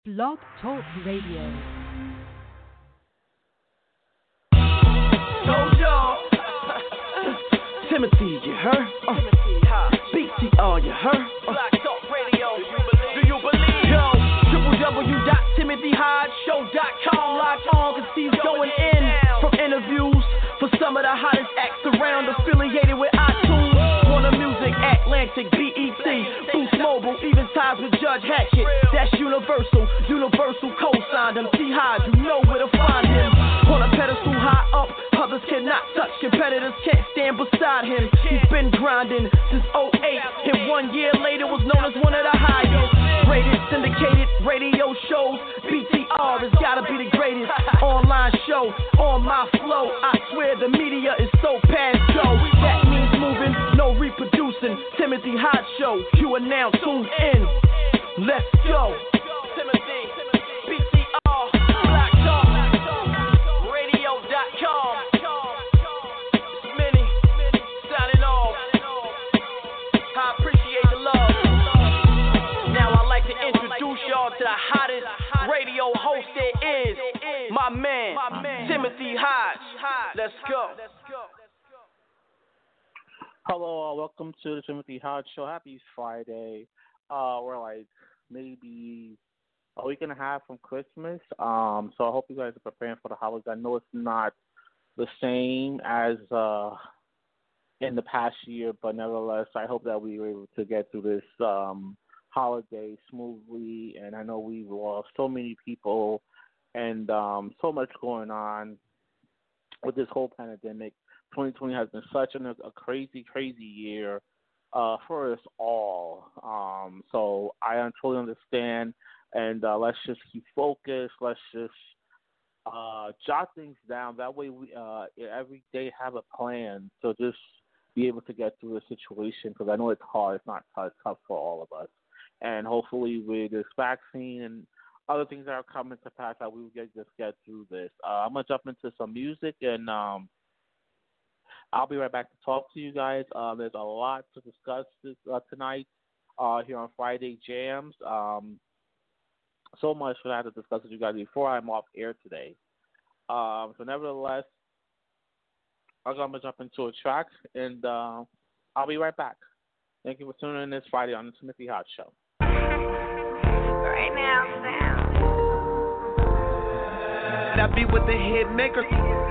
Blog Talk Radio. Told y'all. Timothy, you heard? BTR, you heard? Black Talk Radio. Do you believe? Yo, www.timothyhodgeshow.com. Log on, cause he's going in. From interviews for some of the hottest acts around, affiliated with iTunes, Warner Music, Atlantic, BET, Boost Mobile, even ties with Judge Hackett. That's Universal co-signed him. T-Hod, you know where to find him. On a pedestal high up, others cannot touch, competitors can't stand beside him. He's been grinding since '08, and 1 year later was known as one of the highest rated syndicated radio shows. BTR has gotta be the greatest online show on my flow. I swear the media is so past go. That means moving, no reproducing. Timothy Hot Show, you are now tuned in. Let's go. Timothy, BTR, Black Talk, Radio.com. It's Mini, signing off. I appreciate the love. Now I'd like to introduce y'all to the hottest radio host there is. My man, Timothy Hodge. Let's go. Hello, welcome to the Timothy Hodge Show. Happy Friday. We're like maybe a week and a half from Christmas. So I hope you guys are preparing for the holidays. I know it's not the same as in the past year, but nevertheless, I hope that we were able to get through this holiday smoothly. And I know we've lost so many people and so much going on with this whole pandemic. 2020 has been such a crazy, crazy year for us all. So I totally understand, and let's just keep focused. Let's just jot things down. That way we every day have a plan to just be able to get through the situation, because I know it's hard. It's not it's tough for all of us. And hopefully with this vaccine and other things that are coming to pass, that we will just get through this. I'm going to jump into some music, and I'll be right back to talk to you guys. There's a lot to discuss tonight here on Friday Jams. So much that I have to discuss with you guys before I'm off air today. So nevertheless, I'm going to jump into a track, and I'll be right back. Thank you for tuning in this Friday on the Timothy Hodge Show. Right now, Sam. I be with the hit maker.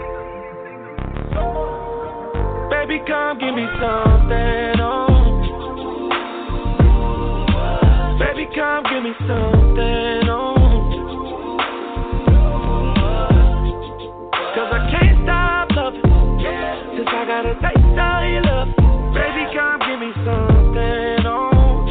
Baby, come give me something, oh. Baby, come give me something, oh. Cause I can't stop loving, since I got a taste of your love. Baby, come give me something, oh.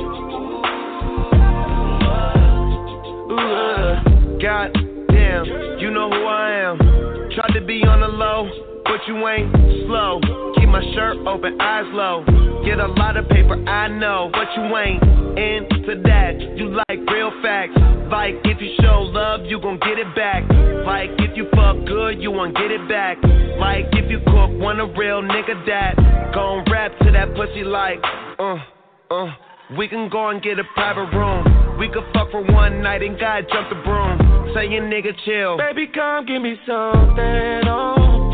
God damn, you know who I am. Tried to be on the low, but you ain't slow. Keep my shirt open, eyes low. Get a lot of paper, I know, but you ain't into that. You like real facts. Like if you show love, you gon' get it back. Like if you fuck good, you won't get it back. Like if you cook, want a real nigga that gon' rap to that pussy like, We can go and get a private room. We could fuck for one night and God jump the broom. Say your nigga chill. Baby, come give me something, oh.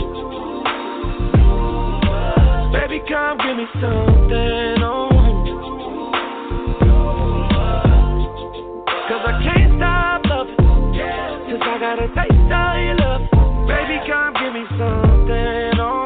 Baby, come give me something, oh. Cause I can't stop loving, since I got a taste of your love. Baby, come give me something, oh.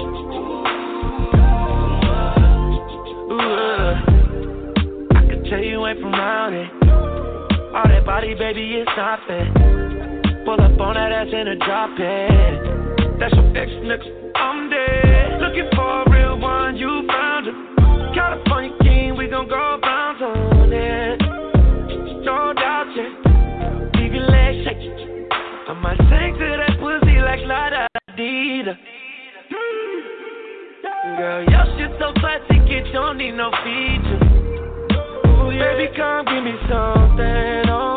I could tell you ain't from around it. All that body, baby, it's not fair. Pull up on that ass in a drop it. That's your ex, nigga, I'm dead. Looking for a real one, you found it. California king, we gon' go bounce on it. No doubt, yeah. Leave your legs shaking. I might sing to that pussy like La Da Dee Da. Girl, your shit so classic, it don't need no features. Ooh, yeah. Baby, come give me something, oh.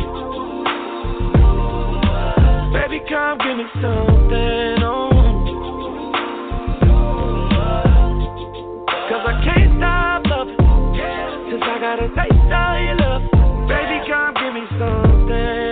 Baby, come give me something, oh. Cause I can't stop loving, since I got a taste of your love. Baby, come give me something.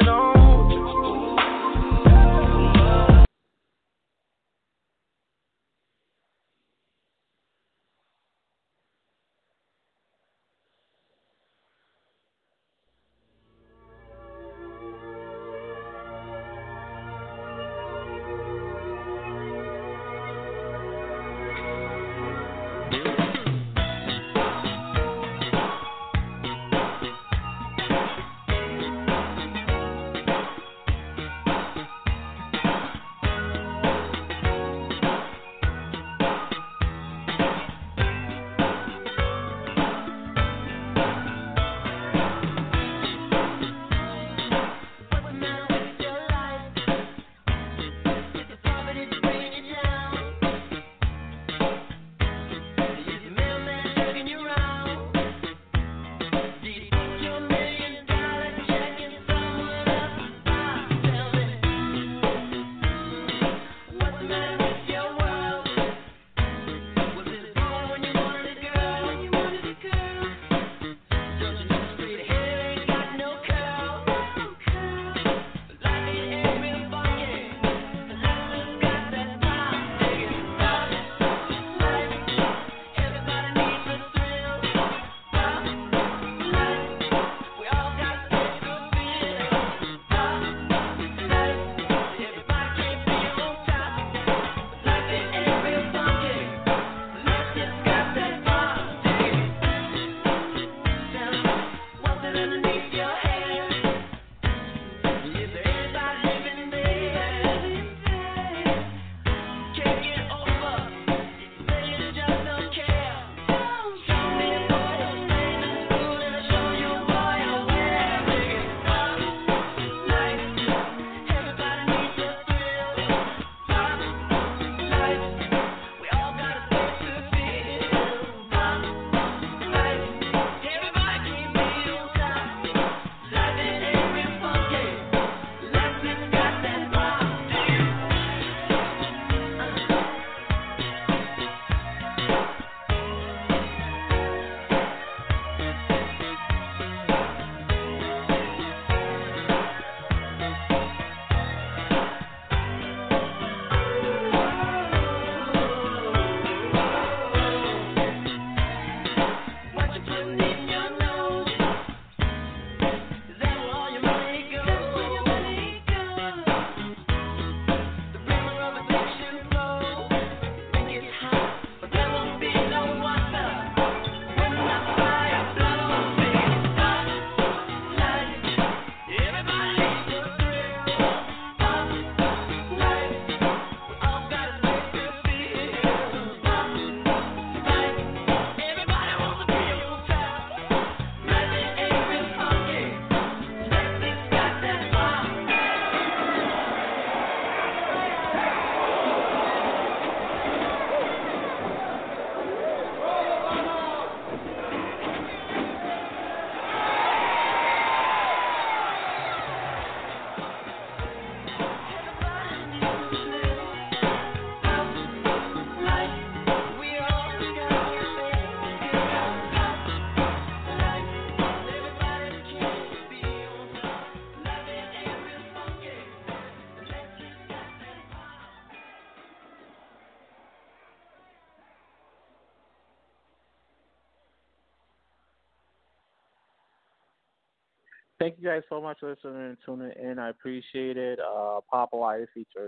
Thank you guys so much for listening and tuning in. I appreciate it. Papa Life feature,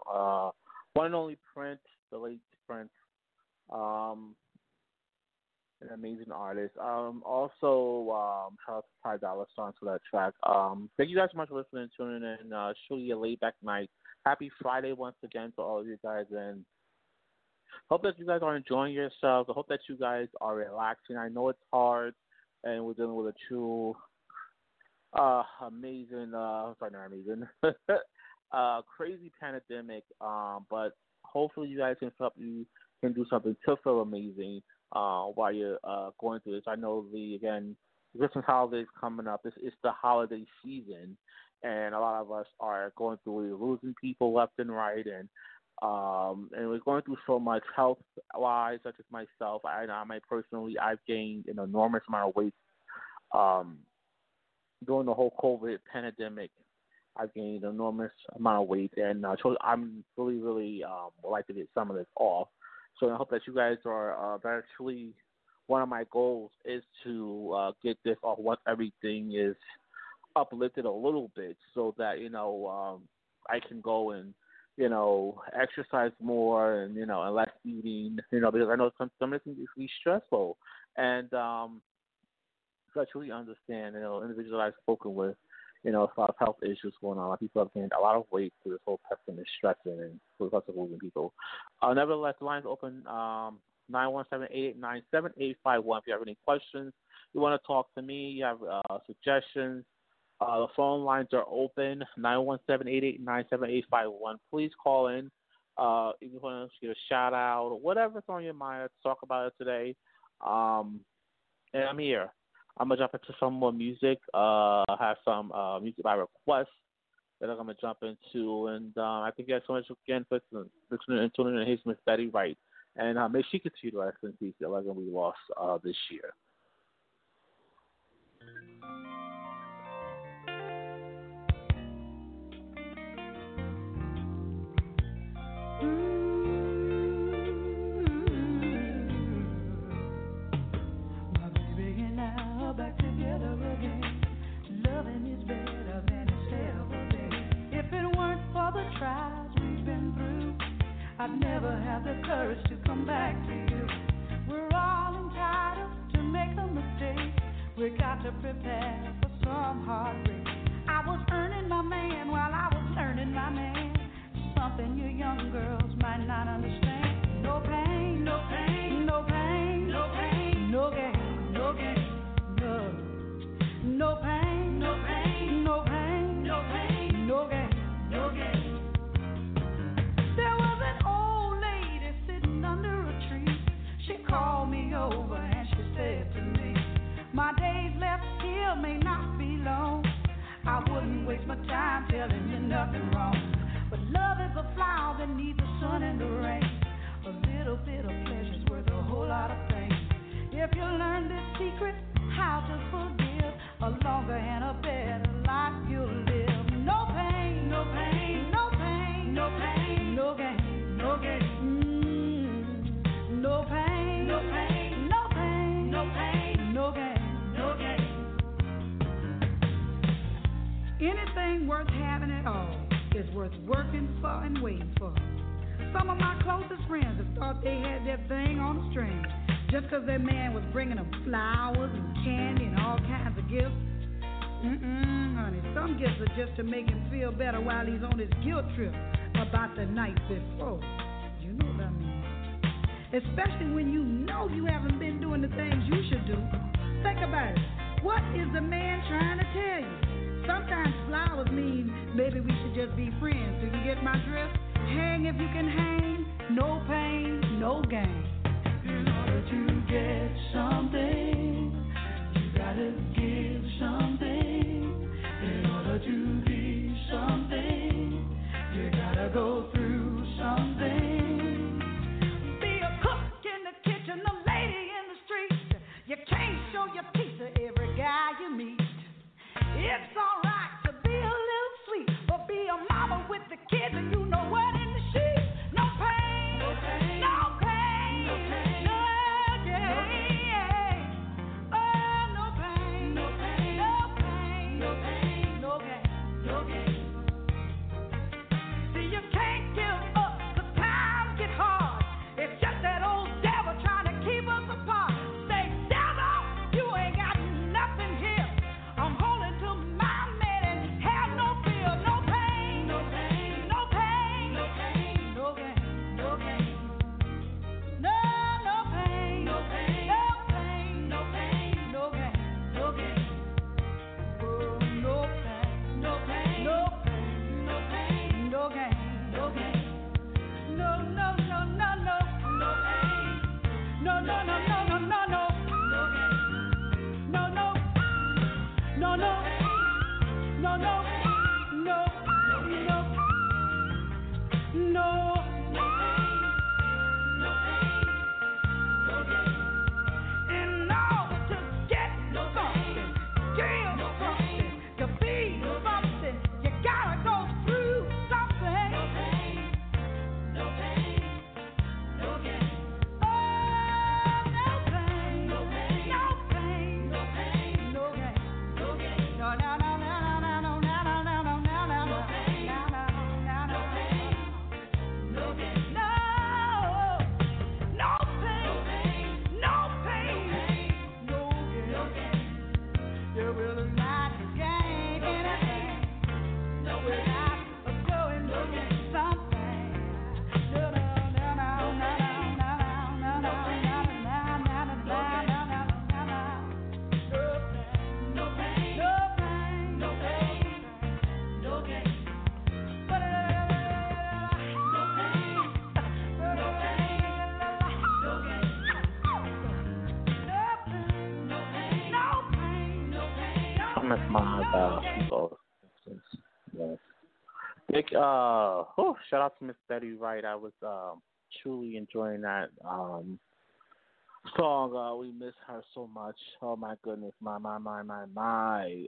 one and only Prince, the late Prince, um, an amazing artist. Shout out to Ty Dolla Sign for that track. Thank you guys so much for listening and tuning in. Truly a laid back night. Happy Friday once again to all of you guys, and hope that you guys are enjoying yourselves. I hope that you guys are relaxing. I know it's hard, and we're dealing with a true amazing, sorry, not amazing, crazy pandemic. But hopefully you guys can do something to feel amazing while you're going through this. I know the Christmas holidays coming up. It's the holiday season, and a lot of us are going through, we're losing people left and right, and we're going through so much health wise, such as myself. I've gained an enormous amount of weight. During the whole COVID pandemic, I've gained an enormous amount of weight, and so I'm really would like to get some of this off. So I hope that you guys are actually, one of my goals is to get this off once everything is uplifted a little bit, so that I can go and exercise more, and and less eating, because I know some of this can be stressful, and so I truly understand, individuals I've spoken with, a lot of health issues going on. A lot of people have gained a lot of weight through this whole pandemic, stressing and because of losing people. Nevertheless, the line's open, 917-889-7851. If you have any questions, you want to talk to me, you have suggestions, The phone lines are open, 917-889-7851. Please call in. If you want to get a shout out or whatever's on your mind, let's talk about it today. And I'm here. I'm going to jump into some more music. I have some music by request that I'm going to jump into. And I thank you guys so much again for listening and tuning in. Here's Miss Betty Wright. And may she continue to rest in peace, the legend we lost this year. My baby and I are back together again. Loving is better than it's ever been. If it weren't for the trials we've been through, I'd never have the courage to come back to you. We're all entitled to make a mistake. We got to prepare for some heartbreak. I was earning my man while I was learning my man. Something you young girls might not understand. No pain, no pain, no pain, no pain, no gain, no gain, no. No pain, no pain, no pain, no pain, no gain, no gain. There was an old lady sitting under a tree. She called me over and she said to me, my days left here may not be long. I wouldn't waste my time telling you nothing wrong. But love is a flower that needs the sun and the rain. A little bit of pleasure's worth a whole lot of pain. If you learn this secret, how to forgive, a longer and a better life you'll live. No pain, no pain, no pain, no pain, no gain, no gain. No pain, no pain, no pain, no pain, no gain, no gain. Anything worth having at all is worth working for and waiting for. Some of my closest friends have thought they had their thing on a string just because their man was bringing them flowers and candy and all kinds of gifts. Honey, some gifts are just to make him feel better while he's on his guilt trip about the night before. You know what I mean? Especially when you know you haven't been doing the things you should do. Think about it. What is the man trying to tell you? Sometimes flowers mean maybe we should just be friends. Do you get my drift? Hang if you can hang. No pain, no gain. In order to get something, you gotta give something. In order to be something, you gotta go through something. Be a cook in the kitchen, a lady in the street. You can't show your piece to every guy you meet. It's alright to be a little sweet, but be a mama with the kids and you know what in the sheet. No pain, no pain, no pain, no pain, no gain. Oh, no pain, no pain, no Christmas, my people. Yes. Shout out to Miss Betty Wright. I was truly enjoying that song. We miss her so much. Oh my goodness, my.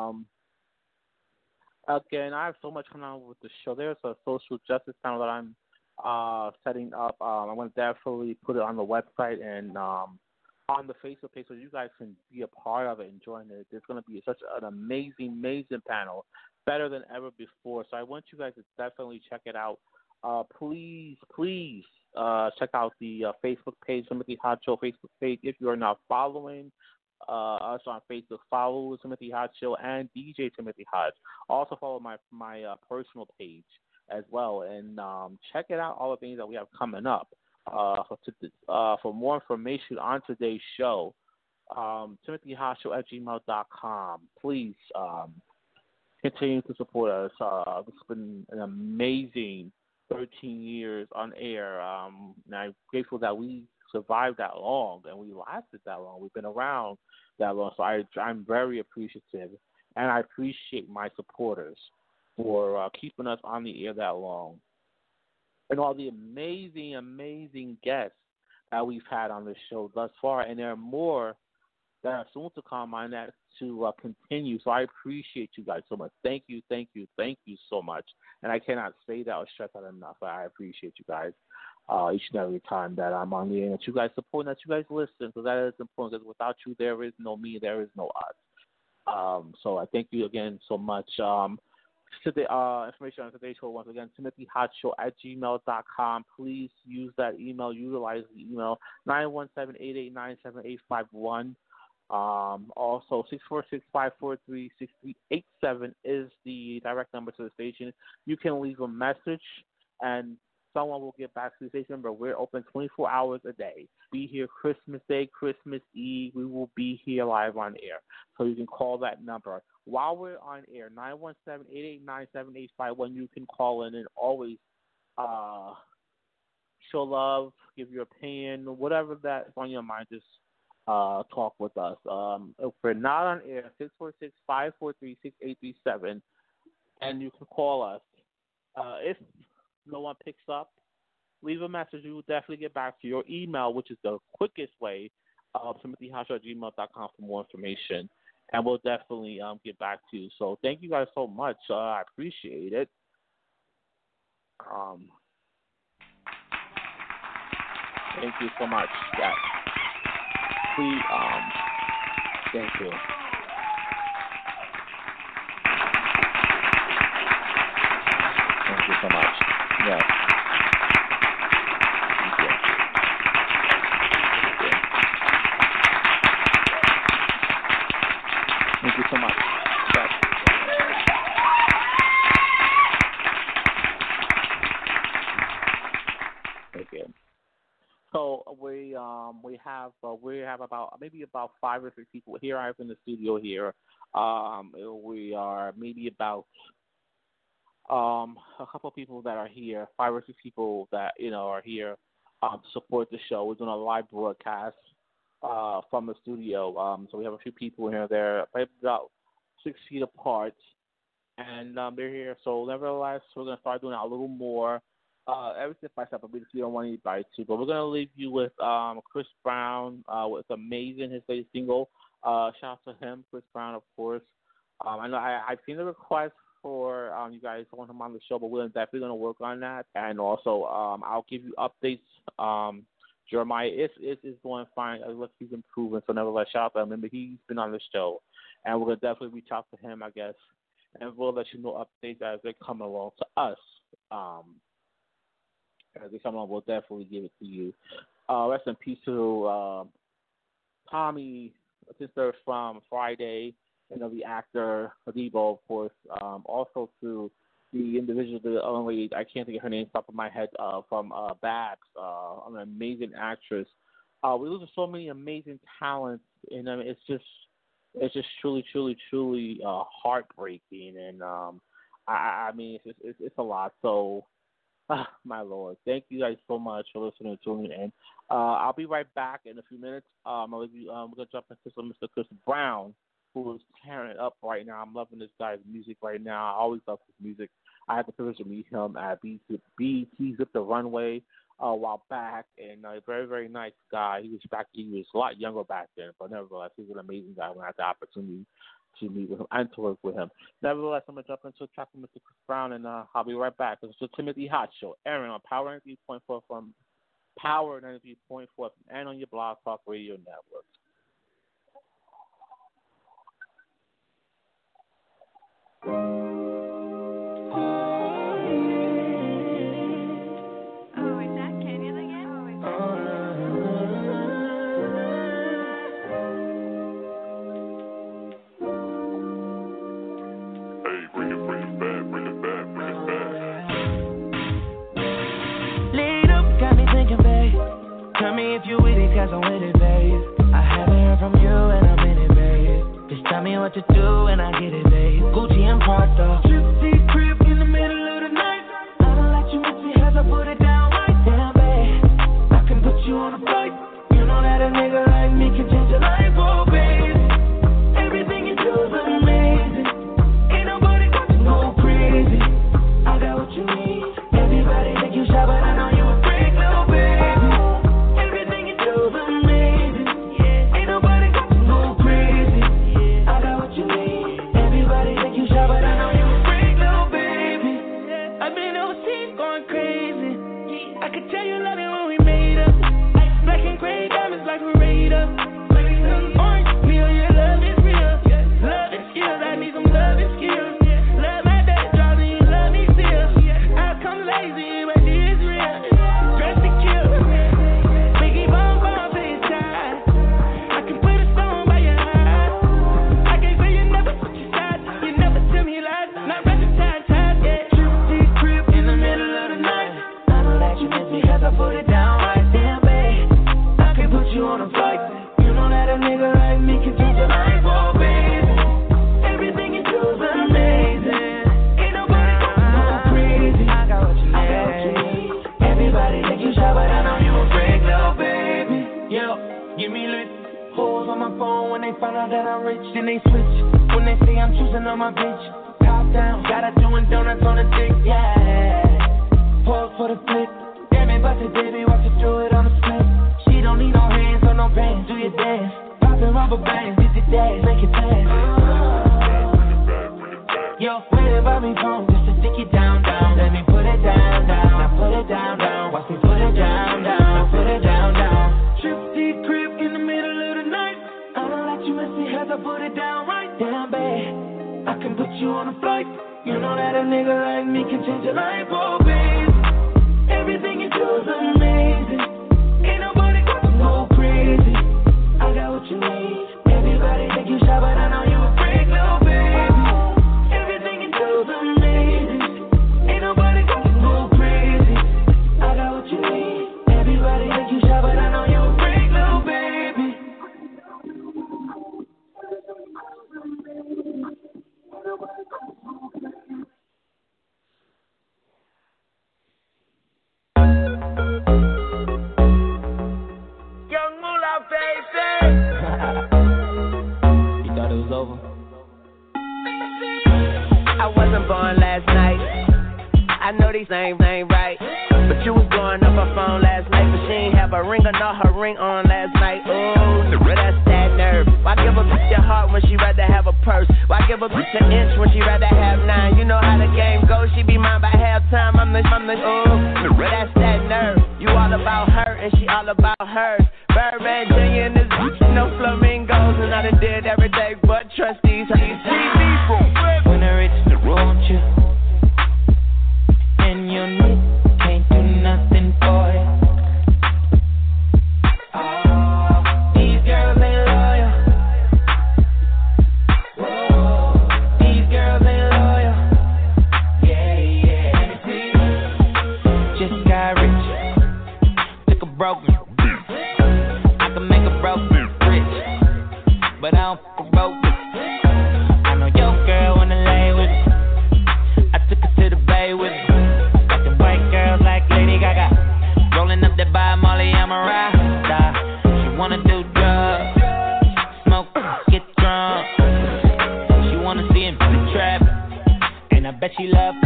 Again, I have so much coming on with the show. There's a social justice panel that I'm setting up. I'm going to definitely put it on the website and on the Facebook page so you guys can be a part of it and join it. There's going to be such an amazing panel, better than ever before. So I want you guys to definitely check it out. Please check out the Facebook page, Timothy Hot Show Facebook page. If you are not following us on Facebook, follow Timothy Hot Show and DJ Timothy Hot. Also follow my personal page as well, and check it out. All the things that we have coming up. For more information on today's show, TimothyHotShow@gmail.com. Please continue to support us. It's been an amazing 13 years on air. And I'm grateful that we survived that long and we lasted that long. We've been around that long. So I'm very appreciative, and I appreciate my supporters for keeping us on the air that long. And all the amazing guests that we've had on this show thus far. And there are more that are soon to come on that to continue. So I appreciate you guys so much. Thank you so much. And I cannot say that or stress that enough. I appreciate you guys each and every time that I'm on the air, that you guys support, and that you guys listen, because that is important. Because without you, there is no me, there is no us. So I thank you again so much. Today, information on today's show, once again, TimothyHotShow@gmail.com. Please use that email, utilize the email, 917-889-7851. Also, 646-543-6387 is the direct number to the station. You can leave a message, and someone will get back to the station number. We're open 24 hours a day. Be here Christmas Day, Christmas Eve. We will be here live on air. So you can call that number. While we're on air, 917-889-7851, you can call in and always show love, give your opinion, whatever that's on your mind, just talk with us. If we're not on air, 646-543-6837, and you can call us. If no one picks up, leave a message. We will definitely get back to your email, which is the quickest way, TimothyHotShow@gmail.com for more information. And we'll definitely get back to you. So thank you guys so much. I appreciate it. Thank you so much. Yeah. Please, thank you. Thank you so much. Yes. Thank you. Thank you so much. Yes. Thank you. So we have about maybe about 5 or 6 people here. I have in the studio here. We are maybe about a couple of people that are here, 5 or 6 people that are here to support the show. We're doing a live broadcast from the studio. So we have a few people here. They're about 6 feet apart, and they're here. So nevertheless, we're gonna start doing a little more. Every step by step, but we don't want anybody to. But we're gonna leave you with Chris Brown with "Amazing," his latest single. Shout out to him, Chris Brown, of course. I know I've seen the request for you guys want him on the show, but we're definitely gonna work on that. And also, I'll give you updates. Jeremiah is going fine. He's improving. So nevertheless, shout out to him. Remember, he's been on the show, and we're gonna definitely reach out to him, I guess, and we'll let you know updates as they come along to us. As they come along, we'll definitely give it to you. Rest in peace to Tommy, sister from Friday, the actor Adibo, of course. Also to the individual, the only I can't think of her name off the top of my head, from Babs, an amazing actress. We lose so many amazing talents, and it's just truly heartbreaking, and I mean it's a lot. So, my Lord, thank you guys so much for listening and tuning in. I'll be right back in a few minutes. We're gonna jump into some Mr. Chris Brown. who is tearing it up right now. I'm loving this guy's music right now. I always love his music. I had the privilege to meet him at BT Zip the Runway a while back, and a very, very nice guy. He was a lot younger back then, but nevertheless, he's an amazing guy when I had the opportunity to meet with him and to work with him. Nevertheless, I'm going to jump into a track with Mr. Chris Brown, and I'll be right back. It's the Timothy Hot Show, airing on Power 93.4 from Power 93.4 and on your Blog Talk Radio Network. You with it, cause I'm with it, babe. I haven't heard from you and I'm in it, babe. Just tell me what to do and I get it, babe. Gucci and Prada. Gypsy crib in the middle of the night. I don't let you miss me as I put it down right down, babe. I can put you on a flight. You know that a nigga like me can change your life, oh, babe. Everything you do is amazing. Ain't nobody got to go crazy. I got what you need. Everybody think you shy, but I know you a freak, little baby.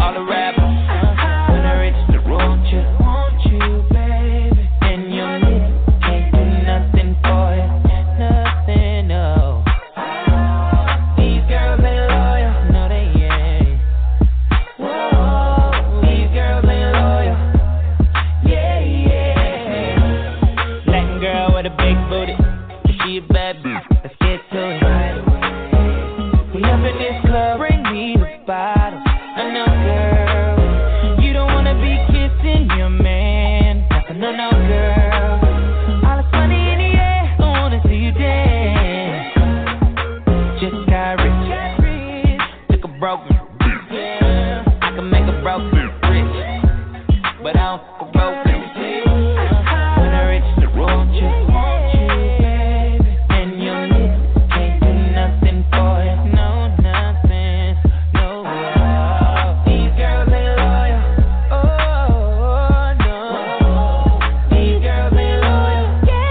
call a rapper. When I reach the want you, baby. And your lips can't do nothing for you, nothing, no. These girls ain't loyal, no they ain't. Whoa, these girls ain't loyal, yeah, yeah. Latin girl with a big booty, she a bad bitch, let's get to it. We up in this club, bring me the bottle. I know, girl, you don't wanna be kissing your man. No, no, girl, all this money in the air, I wanna see you dance. Just got rich, took a broken, yeah. I can make a broken rich, but I don't fuck a broken. When I reach the want you, baby. And your lips can't do nothing for you, no, nothing, no. These girls ain't loyal, oh, no. These girls ain't loyal,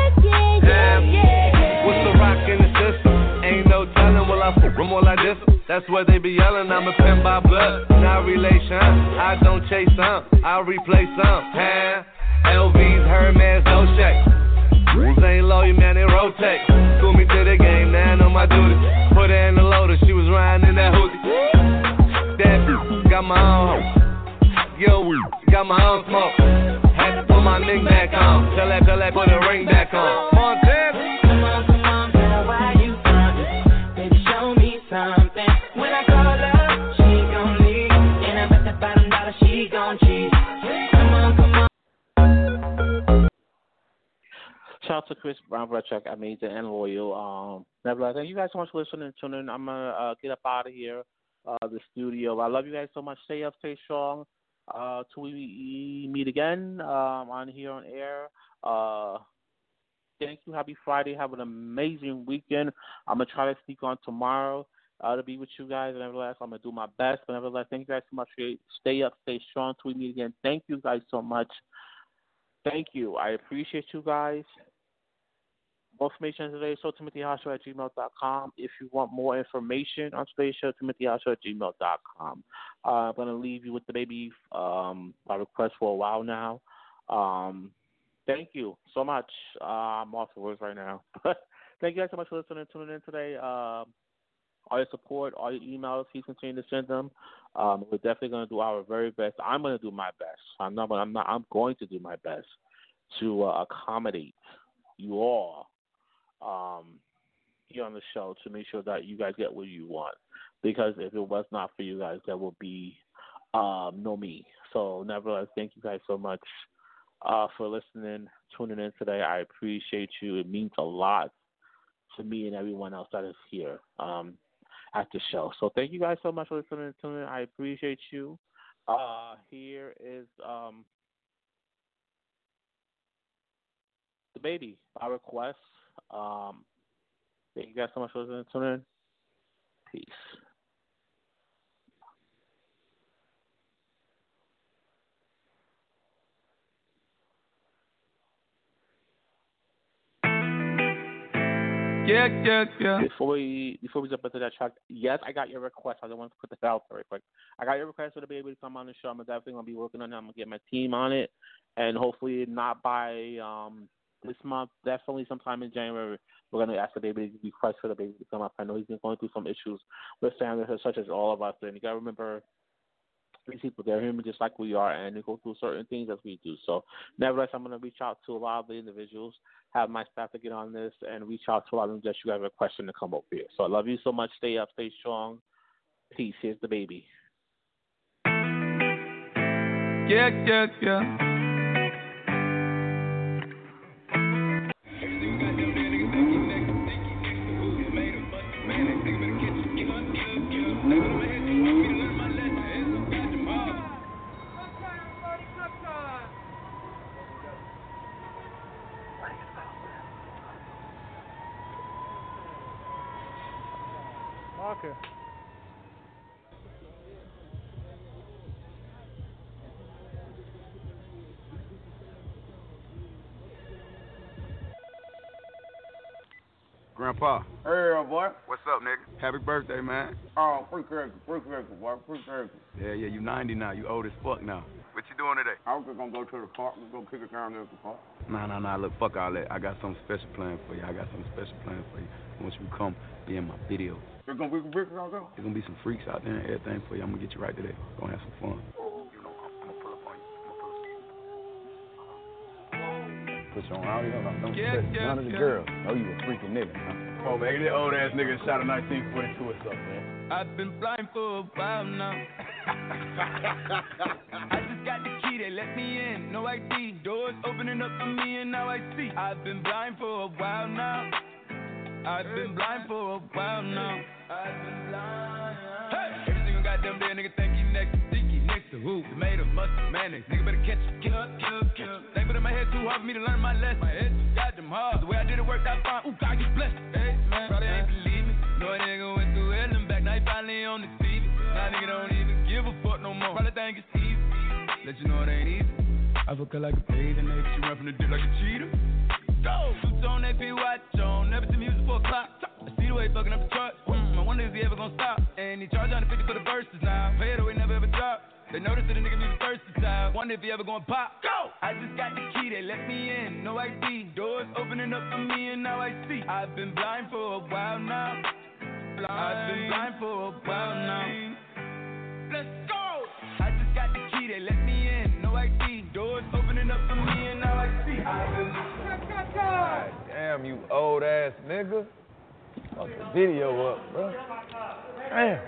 yeah. What's the rock in the system? Ain't no telling, will I fuck them or I diss 'em? That's what they be yelling, I'm a pin by blood, not relation. I don't chase some, I replace some. Huh? LVs, Hermes, no shake. Rules ain't loyal, man, they rotate. School me to the game, now I know my duty. Put her in the loader, she was riding in that hoodie. That bitch got my own hoe. Yo, got my own smoke. Had to put my ring back on. Tell that, put a ring back on. Montana. Come on, girl, why you frontin'? Baby, show me something. When I call her, she gon' leave, and I bet that $5 she gon' cheat. Come on. Shout out to Chris Brown, Brett Amazing and Loyal. Nevertheless, thank you guys so much for listening and tuning in. I'm gonna get up out of here, the studio. I love you guys so much. Stay up, stay strong. Till we meet again on here on air. Thank you. Happy Friday. Have an amazing weekend. I'm gonna try to sneak on tomorrow to be with you guys. And nevertheless, I'm gonna do my best. But nevertheless, thank you guys so much. Stay up, stay strong. Till we meet again. Thank you guys so much. Thank you. I appreciate you guys. More information today, so TimothyHasher@gmail.com. If you want more information on today's show, TimothyHasher@gmail.com. I'm going to leave you with the baby by request for a while now. Thank you so much. I'm off the words right now. Thank you guys so much for listening and tuning in today. All your support, all your emails, please continue to send them. We're definitely going to do our very best. I'm going to do my best. I'm going to do my best to accommodate you all here on the show to make sure that you guys get what you want. Because if it was not for you guys, there will be no me. So nevertheless, thank you guys so much for listening, tuning in today. I appreciate you. It means a lot to me and everyone else that is here at the show. So thank you guys so much for listening and tuning in. I appreciate you. Here is the baby by request. Thank you guys so much for listening and tuning in. Peace. Yeah. Before we jump into that track, yes, I got your request. I don't want to put this out very quick. I got your request for the baby to come on the show. I'm definitely gonna be working on it. I'm gonna get my team on it, and hopefully not by this month. Definitely sometime in January, we're gonna ask the baby to request for the baby to come up. I know he's been going through some issues with family, such as all of us, and you gotta remember. These people, they're human just like we are, and they go through certain things as we do. So, nevertheless, I'm going to reach out to a lot of the individuals, have my staff to get on this, and reach out to a lot of them that you have a question to come up here. So, I love you so much. Stay up, stay strong. Peace. Here's the baby. Yeah. Okay. Grandpa. Hey, boy. What's up, nigga? Happy birthday, man. Oh, appreciate you, boy. Appreciate you. Yeah, you 90 now. You old as fuck now. What you doing today? I was just gonna go to the park. We're gonna kick it down there at the park. Nah. Look, fuck all that. I got something special planned for you. I want you to come be in my video. There's gonna be some freaks out there? There's gonna be some freaks out there and everything for you. I'm gonna get you right today. Gonna have some fun. You know, I'm gonna pull up on you. Put you on audio. Don't none of the girls know you a freaking nigga, huh? Oh, man, get that old ass nigga shot a 1942 or something, man. I've been blind for a while now. I just got the key, they let me in. No ID, doors opening up for me and now I see. I've been blind for a while now. I've been blind for a while now. I've been blind. Hey! Every single goddamn day, nigga think he next to Sticky, next to who? Tomato, mustard, mayonnaise. Nigga better catch it, kill. Think in my head too hard for me to learn my lesson. My head too goddamn hard. The way I did it worked out fine. Ooh, God, get blessed. Hey, man, probably ain't believe me. No, a nigga went through hell and back. Now he finally on the TV. Now nigga don't even give a fuck no more. Probably think it's easy. Let you know it ain't easy. I fuck her like a page and nigga, she run from the dick like a cheater. Go! Suits on, AP watch on. Never see music for a clock. I see the way he fucking up the chart. I wonder if he ever gonna stop. And he charge 150 for the verses now. Pay it away, never ever drop. They notice that the nigga music versatile. Wonder if he ever gonna pop. Go! I just got the key, they let me in. No ID. Doors opening up for me and now I see. I've been blind for a while now. I've been blind for a while now. Let's go! I just got the key, they let me in. No ID. Doors opening up for me and now I see. I've been God damn, you old ass nigga. Fuck the video up, bro. Damn.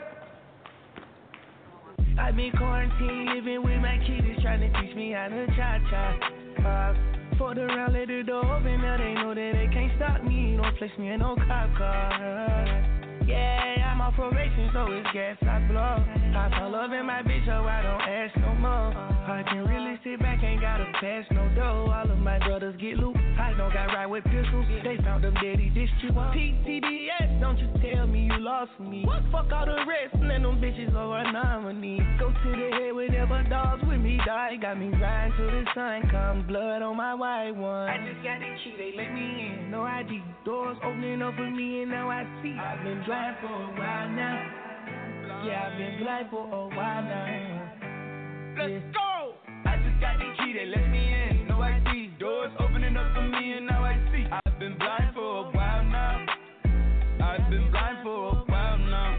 I've been quarantined, living with my kids, trying to teach me how to cha-cha. Fought around, let the door open, now they know that they can't stop me. Don't place me in no cop car. Yeah, I'm on probation, so it's gas I blow. I fall love in my bitch, so I don't ask no more. I can really sit back, ain't gotta pass no dough. All of my brothers get loot. I don't got right with pistols. They found them daddy this you PTDS, don't you tell me you lost me. What fuck all the rest, and then them bitches go a nominee. Go to the head whenever dogs with me die. Got me riding till the sun come, blood on my white one. I just got the key, they let me in. No ID, doors opening up for me and now I see. I've been blind for a while now. Yeah, I've been blind for a while now. Let's go! I just got the key, they let me in. No ID, doors opening up for me and now I see. I've been blind for a while now. I've been blind for a while now.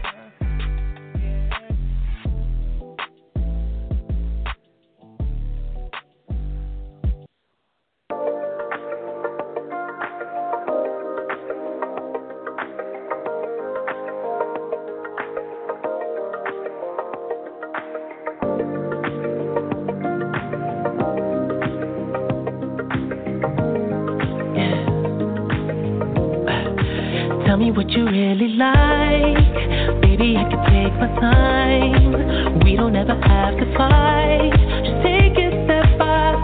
Tell me what you really like. Baby, I can take my time. We don't ever have to fight. Just take it step by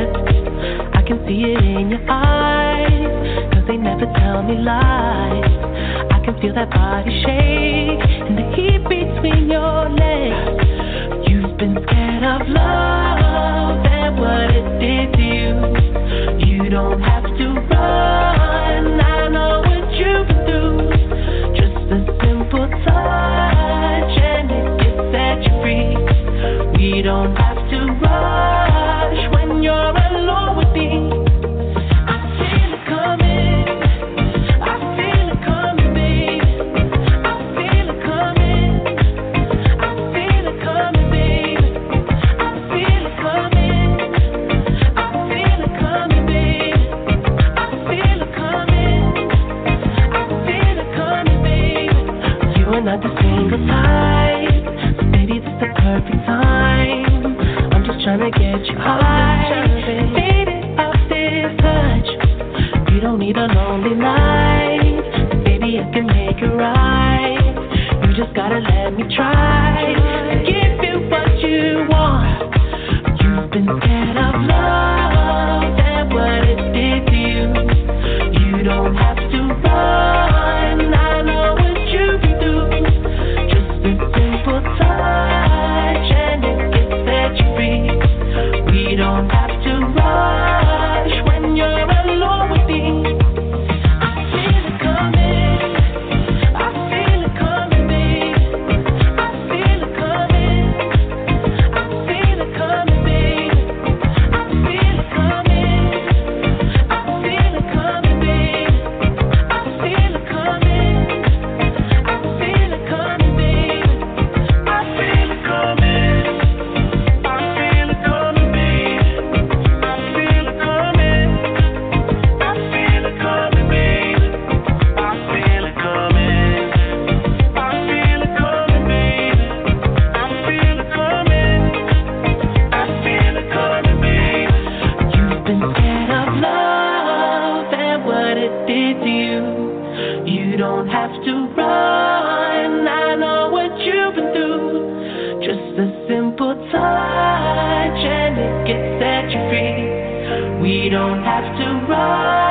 step. I can see it in your eyes, 'cause they never tell me lies. I can feel that body shake and the heat between your legs. You've been scared of love and what it did to you. You don't have to run. I know what you can do. Just a simple touch and it can set you free. We don't have to rush when you're alone with me. I feel it coming. I feel it coming, baby. I feel it coming. I feel it coming, baby. I feel it coming. I feel it coming, baby. I feel it coming. I feel it coming, baby. You are not the single type, so baby, this is the perfect time. I'm just trying to get you high, faded off this touch. You don't need a lonely night, baby, I can make it right. You just gotta let me try to give you what you want. You've been scared of love and what it did to you. You don't have to run. I know what you can do. Just a simple touch and We don't have to run.